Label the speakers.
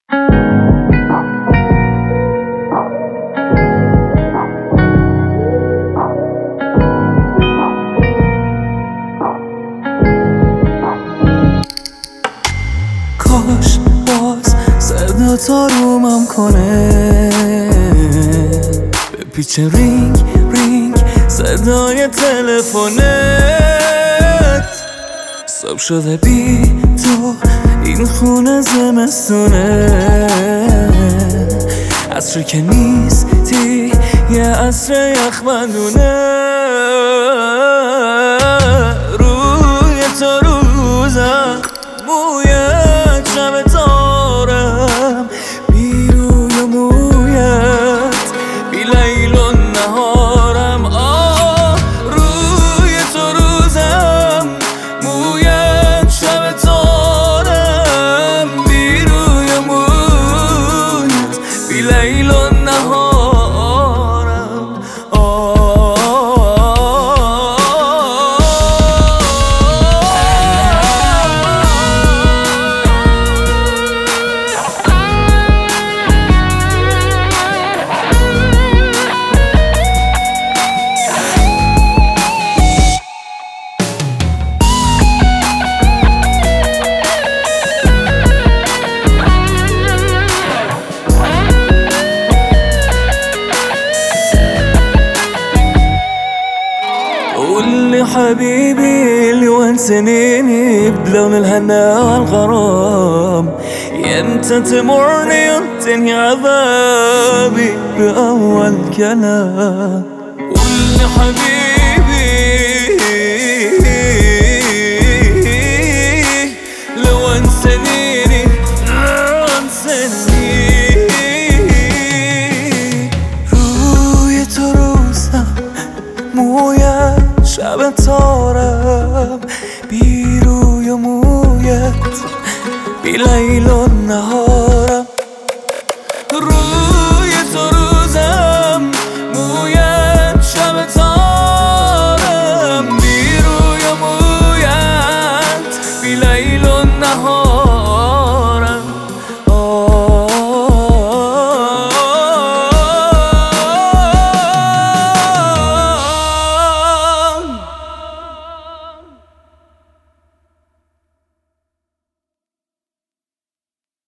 Speaker 1: کاش باز صدا تا رومم کنه، بپیچه رینگ رینگ صدای تلفنت. صبح شده بی تو این خونه زمستونه، عصری که نیستی یه عصر یخبندونه. روی تو روزم مویت شب تارم، بی روی مویت بی لیل و نهارم. روی تو روزم مویت شب تارم، بی روی مویت بی لیل و نهارم. قولي حبيبي اللي وانسنيني بلون الهنا والغرام، يمتى تمرني وتنهي عذابي بأول كلام. قولي حبيبي لو انسنيني روی تو روزم مویت شب تارم، بی روی مویت بی لیل و نهار.